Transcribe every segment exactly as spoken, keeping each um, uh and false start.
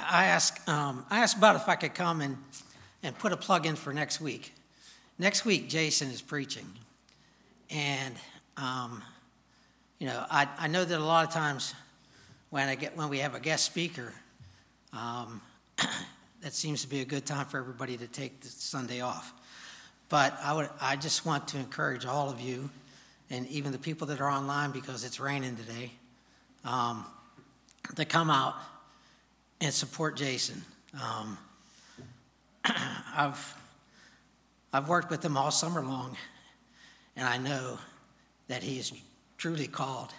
Yeah, I asked um, I asked about if I could come and, and put a plug in for next week. Next week, Jason is preaching. And, um, you know, I, I know that a lot of times when I get when we have a guest speaker, um, that seems to be a good time for everybody to take the Sunday off. But I would I just want to encourage all of you, and even the people that are online because it's raining today, um, to come out and support Jason. Um, I've I've worked with him all summer long, and I know that he is truly called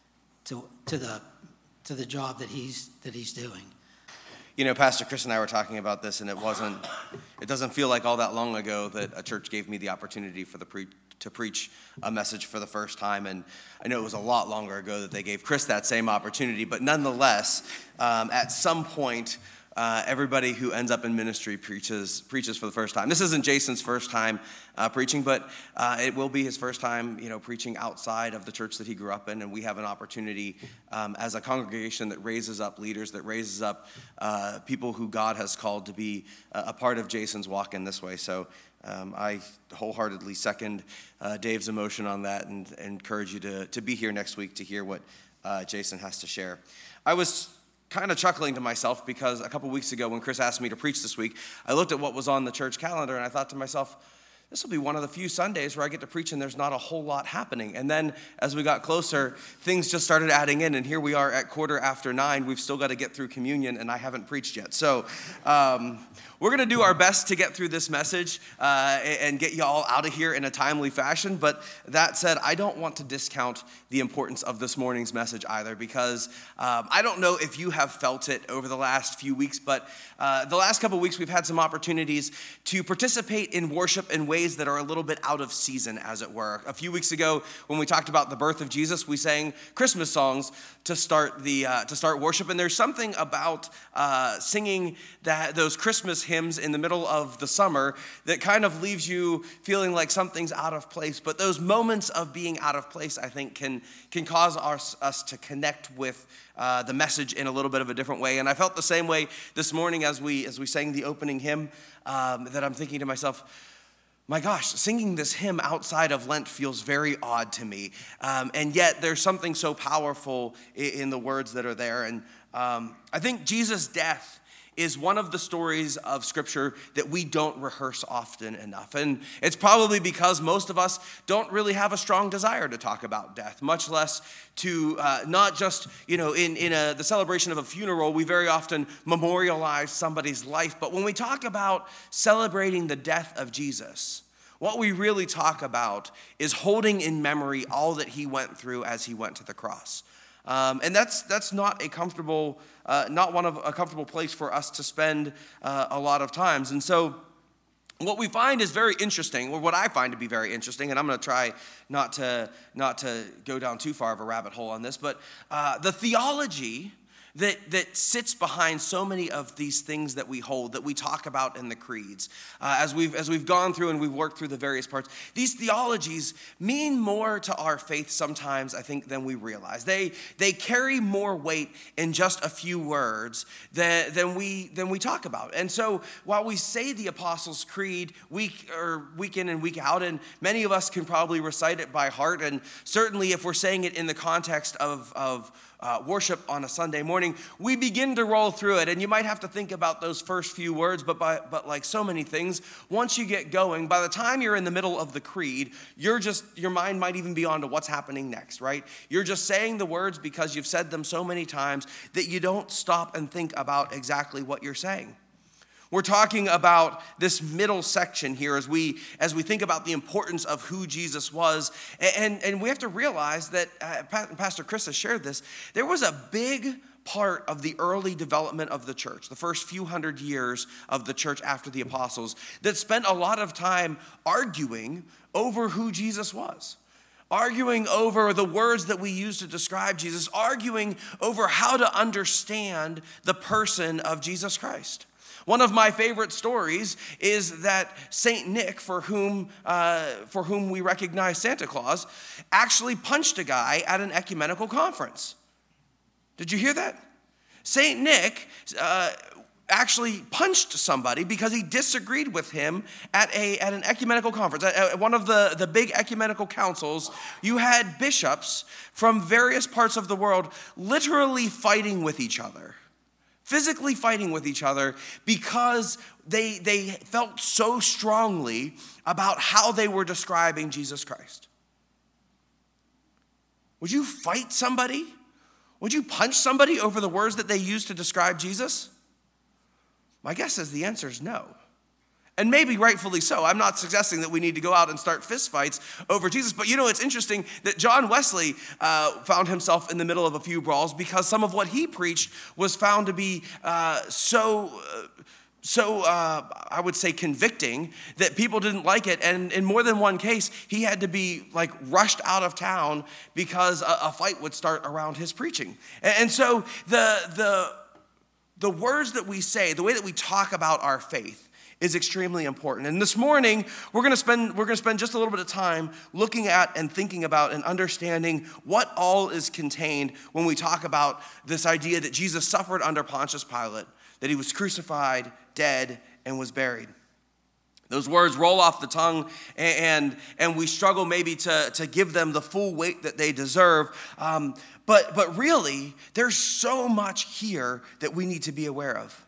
to to the to the job that he's that he's doing. You know, Pastor Chris and I were talking about this, and it wasn't. It doesn't feel like all that long ago that a church gave me the opportunity for the pre, to preach a message for the first time, and I know it was a lot longer ago that they gave Chris that same opportunity. But nonetheless, um, at some point, uh, everybody who ends up in ministry preaches preaches for the first time. This isn't Jason's first time uh, preaching, but uh, it will be his first time, you know, preaching outside of the church that he grew up in. And we have an opportunity um, as a congregation that raises up leaders, that raises up uh, people who God has called to be a, a part of Jason's walk in this way. So um, I wholeheartedly second uh, Dave's emotion on that, and, and encourage you to to be here next week to hear what uh, Jason has to share. I was kind of chuckling to myself because a couple weeks ago when Chris asked me to preach this week, I looked at what was on the church calendar and I thought to myself, this will be one of the few Sundays where I get to preach and there's not a whole lot happening. And then as we got closer, things just started adding in, and here we are at quarter after nine. We've still got to get through communion, and I haven't preached yet. So um, we're going to do our best to get through this message uh, and get you all out of here in a timely fashion. But that said, I don't want to discount the importance of this morning's message either, because um, I don't know if you have felt it over the last few weeks, but uh, the last couple weeks we've had some opportunities to participate in worship in ways that are a little bit out of season, as it were. A few weeks ago, when we talked about the birth of Jesus, we sang Christmas songs to start the uh, to start worship. And there's something about uh, singing that those Christmas hymns in the middle of the summer that kind of leaves you feeling like something's out of place. But those moments of being out of place, I think, can can cause us, us to connect with uh, the message in a little bit of a different way. And I felt the same way this morning as we as we sang the opening hymn. Um, that I'm thinking to myself, my gosh, singing this hymn outside of Lent feels very odd to me. Um, and yet there's something so powerful in, in the words that are there. And um, I think Jesus' death is one of the stories of Scripture that we don't rehearse often enough. And it's probably because most of us don't really have a strong desire to talk about death, much less to uh, not just, you know, in, in a, the celebration of a funeral, we very often memorialize somebody's life. But when we talk about celebrating the death of Jesus, what we really talk about is holding in memory all that he went through as he went to the cross. Um, and that's that's not a comfortable, uh, not one of a comfortable place for us to spend uh, a lot of times. And so what we find is very interesting, or what I find to be very interesting, and I'm going to try not to not to go down too far of a rabbit hole on this, but uh, the theology that that sits behind so many of these things that we hold, that we talk about in the creeds. Uh, as we've as we've gone through and we've worked through the various parts, these theologies mean more to our faith sometimes, I think, than we realize. They they carry more weight in just a few words than, than we than we talk about. And so while we say the Apostles' Creed week or week in and week out, and many of us can probably recite it by heart, and certainly if we're saying it in the context of of Uh, worship on a Sunday morning, we begin to roll through it, and you might have to think about those first few words, but by, but like so many things, once you get going, by the time you're in the middle of the creed, you're just, your mind might even be on to what's happening next, right? You're just saying the words because you've said them so many times that you don't stop and think about exactly what you're saying. We're talking about this middle section here as we as we think about the importance of who Jesus was. And, and we have to realize that, uh, Pastor Chris has shared this, there was a big part of the early development of the church, the first few hundred years of the church after the apostles, that spent a lot of time arguing over who Jesus was. Arguing over the words that we use to describe Jesus, arguing over how to understand the person of Jesus Christ. One of my favorite stories is that Saint Nick, for whom uh, for whom we recognize Santa Claus, actually punched a guy at an ecumenical conference. Did you hear that? Saint Nick uh, actually punched somebody because he disagreed with him at a at an ecumenical conference. At, at one of the, the big ecumenical councils, you had bishops from various parts of the world literally fighting with each other, physically fighting with each other because they, they felt so strongly about how they were describing Jesus Christ. Would you fight somebody? Would you punch somebody over the words that they used to describe Jesus? My guess is the answer is no. And maybe rightfully so. I'm not suggesting that we need to go out and start fistfights over Jesus. But you know, it's interesting that John Wesley uh, found himself in the middle of a few brawls because some of what he preached was found to be uh, so... Uh, So, uh, I would say convicting that people didn't like it. And in more than one case, he had to be like rushed out of town because a, a fight would start around his preaching. And, and so the, the, the words that we say, the way that we talk about our faith is extremely important. And this morning, we're going to spend we're going to spend just a little bit of time looking at and thinking about and understanding what all is contained when we talk about this idea that Jesus suffered under Pontius Pilate, that he was crucified, dead, and was buried. Those words roll off the tongue, and, and we struggle maybe to, to give them the full weight that they deserve. Um, but, but really, there's so much here that we need to be aware of.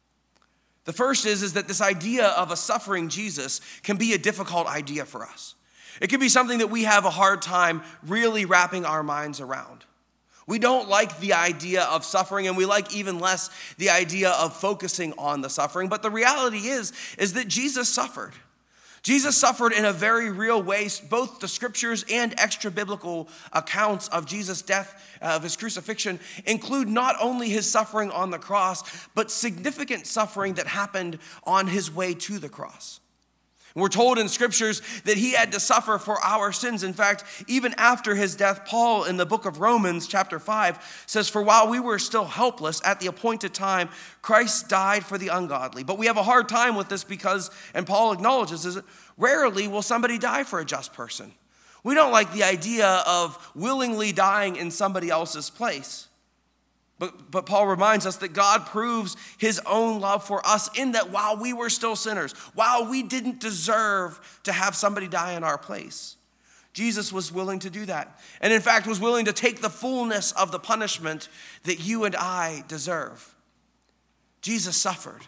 The first is, is that this idea of a suffering Jesus can be a difficult idea for us. It can be something that we have a hard time really wrapping our minds around. We don't like the idea of suffering, and we like even less the idea of focusing on the suffering. But the reality is, is that Jesus suffered. Jesus suffered in a very real way. Both the scriptures and extra-biblical accounts of Jesus' death, uh, of his crucifixion, include not only his suffering on the cross, but significant suffering that happened on his way to the cross. We're told in scriptures that he had to suffer for our sins. In fact, even after his death, Paul in the book of Romans chapter five says, "For while we were still helpless at the appointed time, Christ died for the ungodly." But we have a hard time with this because, and Paul acknowledges, is rarely will somebody die for a just person. We don't like the idea of willingly dying in somebody else's place. But, but Paul reminds us that God proves his own love for us in that while we were still sinners, while we didn't deserve to have somebody die in our place, Jesus was willing to do that. And in fact, was willing to take the fullness of the punishment that you and I deserve. Jesus suffered.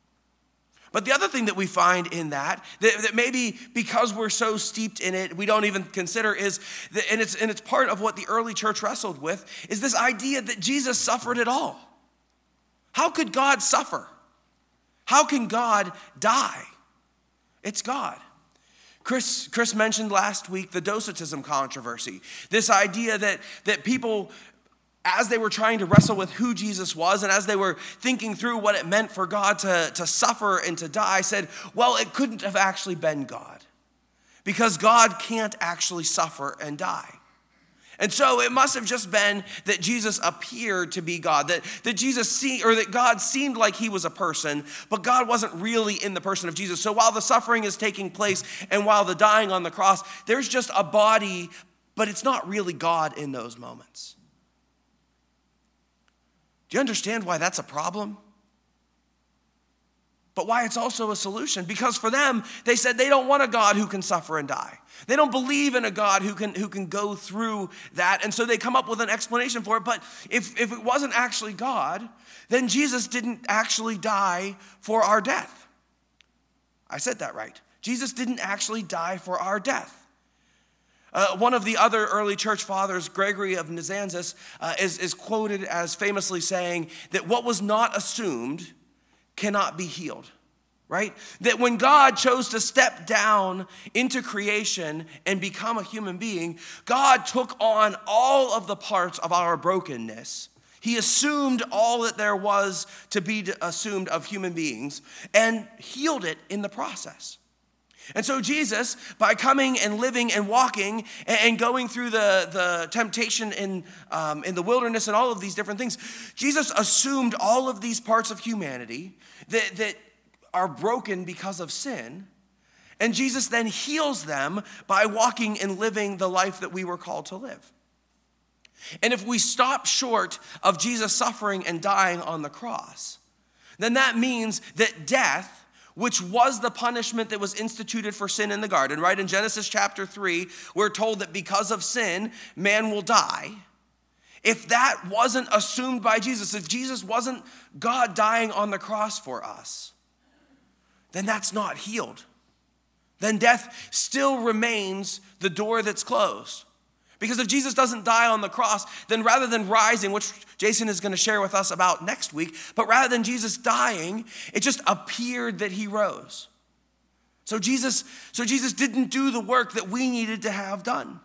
But the other thing that we find in that, that, that maybe because we're so steeped in it, we don't even consider is, that, and it's and it's part of what the early church wrestled with, is this idea that Jesus suffered at all. How could God suffer? How can God die? It's God. Chris, Chris mentioned last week the docetism controversy, this idea that, that people, as they were trying to wrestle with who Jesus was and as they were thinking through what it meant for God to, to suffer and to die, said, well, it couldn't have actually been God because God can't actually suffer and die. And so it must have just been that Jesus appeared to be God, that, that Jesus see, or that God seemed like he was a person, but God wasn't really in the person of Jesus. So while the suffering is taking place and while the dying on the cross, there's just a body, but it's not really God in those moments. Do you understand why that's a problem? But why it's also a solution? Because for them, they said they don't want a God who can suffer and die. They don't believe in a God who can, who can go through that. And so they come up with an explanation for it. But if, if it wasn't actually God, then Jesus didn't actually die for our death. I said that right. Jesus didn't actually die for our death. Uh, one of the other early church fathers, Gregory of Nazianzus, uh, is, is quoted as famously saying that what was not assumed cannot be healed, right? That when God chose to step down into creation and become a human being, God took on all of the parts of our brokenness. He assumed all that there was to be assumed of human beings and healed it in the process. And so Jesus, by coming and living and walking and going through the, the temptation in, um, in the wilderness and all of these different things, Jesus assumed all of these parts of humanity that, that are broken because of sin. And Jesus then heals them by walking and living the life that we were called to live. And if we stop short of Jesus suffering and dying on the cross, then that means that death, which was the punishment that was instituted for sin in the garden, right? In Genesis chapter three, we're told that because of sin, man will die. If that wasn't assumed by Jesus, if Jesus wasn't God dying on the cross for us, then that's not healed. Then death still remains the door that's closed. Because if Jesus doesn't die on the cross, then rather than rising, which Jason is going to share with us about next week, but rather than Jesus dying, it just appeared that he rose. So Jesus, so Jesus didn't do the work that we needed to have done.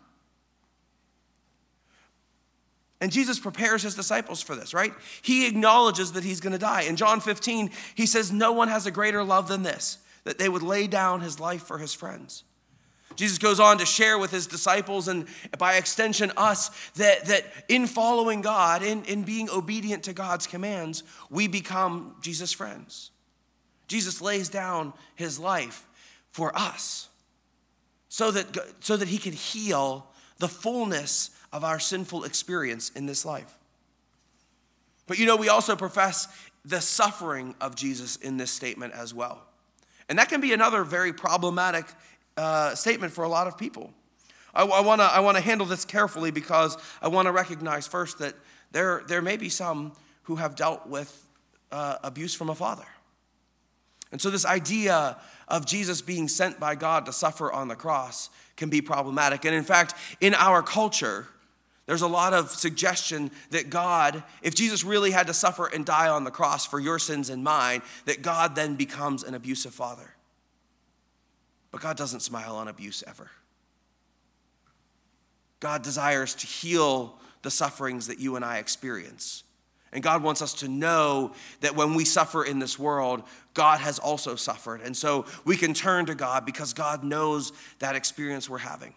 And Jesus prepares his disciples for this, right? He acknowledges that he's going to die. In John fifteen, he says, no one has a greater love than this, that they would lay down his life for his friends. Jesus goes on to share with his disciples and by extension us that, that in following God, in, in being obedient to God's commands, we become Jesus' friends. Jesus lays down his life for us so that, so that he can heal the fullness of our sinful experience in this life. But you know, we also profess the suffering of Jesus in this statement as well. And that can be another very problematic Uh, statement for a lot of people. I, I want to I want to handle this carefully because I want to recognize first that there there may be some who have dealt with uh, abuse from a father. And so this idea of Jesus being sent by God to suffer on the cross can be problematic. And in fact, in our culture, there's a lot of suggestion that God, if Jesus really had to suffer and die on the cross for your sins and mine, that God then becomes an abusive father. But God doesn't smile on abuse ever. God desires to heal the sufferings that you and I experience. And God wants us to know that when we suffer in this world, God has also suffered. And so we can turn to God because God knows that experience we're having.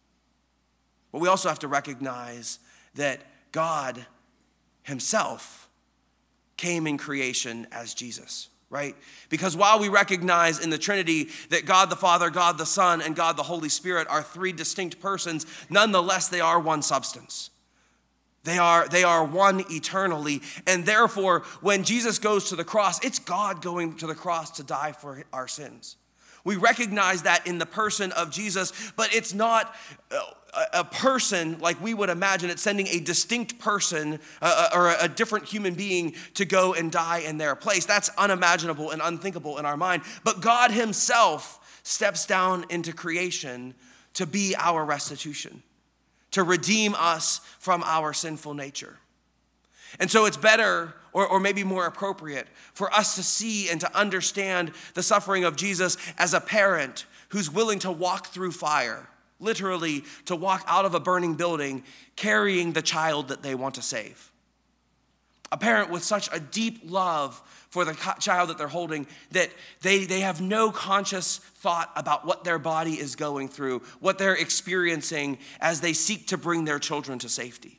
But we also have to recognize that God himself came in creation as Jesus. Right? Because while we recognize in the Trinity that God the Father, God the Son, and God the Holy Spirit are three distinct persons, nonetheless they are one substance. They are, they are one eternally. And therefore, when Jesus goes to the cross, it's God going to the cross to die for our sins. We recognize that in the person of Jesus, but it's not a person like we would imagine it, sending a distinct person uh, or a different human being to go and die in their place. That's unimaginable and unthinkable in our mind. But God himself steps down into creation to be our restitution, to redeem us from our sinful nature. And so it's better, or, or maybe more appropriate, for us to see and to understand the suffering of Jesus as a parent who's willing to walk through fire, literally to walk out of a burning building carrying the child that they want to save. A parent with such a deep love for the child that they're holding that they, they have no conscious thought about what their body is going through, what they're experiencing as they seek to bring their children to safety.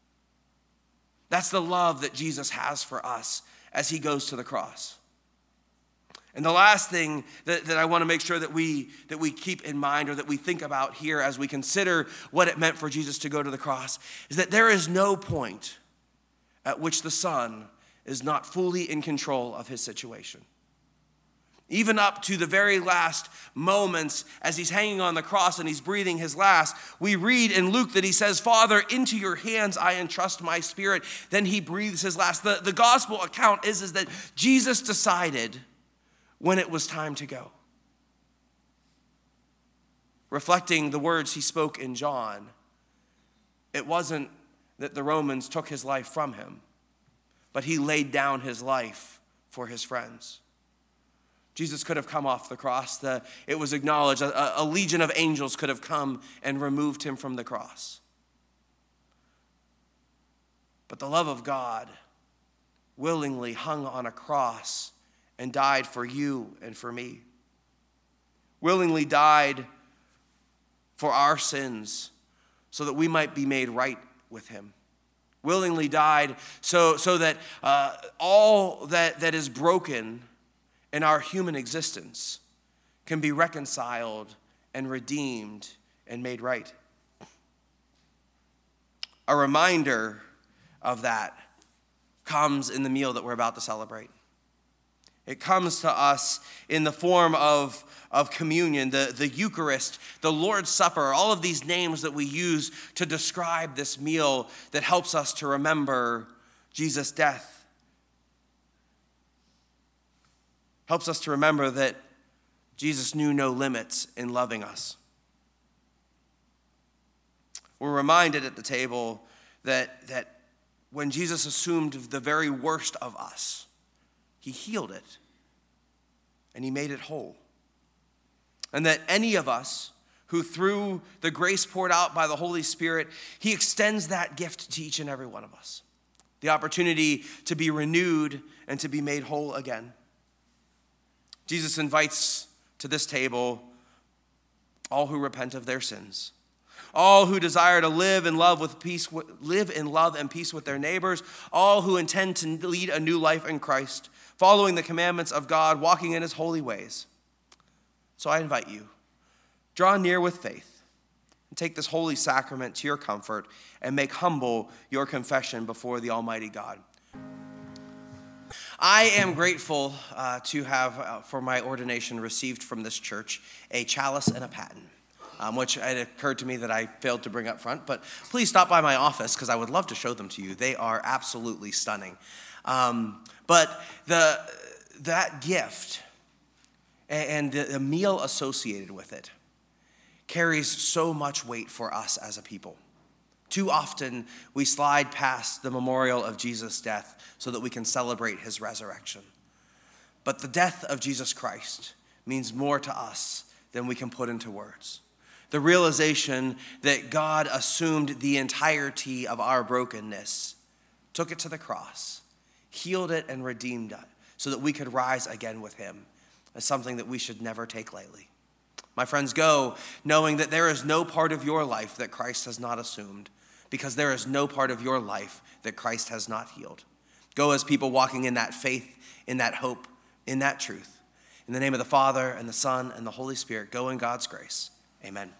That's the love that Jesus has for us as he goes to the cross. And the last thing that, that I want to make sure that we, that we keep in mind or that we think about here as we consider what it meant for Jesus to go to the cross is that there is no point at which the Son is not fully in control of his situation. Even up to the very last moments as he's hanging on the cross and he's breathing his last, we read in Luke that he says, "Father, into your hands I entrust my spirit." Then he breathes his last. The, the gospel account is, is that Jesus decided when it was time to go. Reflecting the words he spoke in John, it wasn't that the Romans took his life from him, but he laid down his life for his friends. Jesus could have come off the cross. The, it was acknowledged a, a legion of angels could have come and removed him from the cross. But the love of God willingly hung on a cross and died for you and for me. Willingly died for our sins so that we might be made right with him. Willingly died so, so that uh, all that, that is broken in our human existence can be reconciled and redeemed and made right. a reminder of that comes in the meal that we're about to celebrate. It comes to us in the form of, of communion, the, the Eucharist, the Lord's Supper, all of these names that we use to describe this meal that helps us to remember Jesus' death. Helps us to remember that Jesus knew no limits in loving us. We're reminded at the table that, that when Jesus assumed the very worst of us, he healed it, and he made it whole. And that any of us who, through the grace poured out by the Holy Spirit, he extends that gift to each and every one of us. The opportunity to be renewed and to be made whole again. Jesus invites to this table all who repent of their sins, all who desire to live in love with peace, live in love and peace with their neighbors, all who intend to lead a new life in Christ, following the commandments of God, walking in his holy ways. So I invite you, draw near with faith and take this holy sacrament to your comfort and make humble your confession before the Almighty God. I am grateful uh, to have, uh, for my ordination, received from this church a chalice and a paten, um, which it occurred to me that I failed to bring up front, but please stop by my office because I would love to show them to you. They are absolutely stunning. Um, but the that gift and the, the meal associated with it carries so much weight for us as a people. Too often we slide past the memorial of Jesus' death so that we can celebrate his resurrection. But the death of Jesus Christ means more to us than we can put into words. The realization that God assumed the entirety of our brokenness, took it to the cross, healed it and redeemed it so that we could rise again with him is something that we should never take lightly. My friends, go knowing that there is no part of your life that Christ has not assumed, because there is no part of your life that Christ has not healed. Go as people walking in that faith, in that hope, in that truth. In the name of the Father and the Son and the Holy Spirit, go in God's grace. Amen.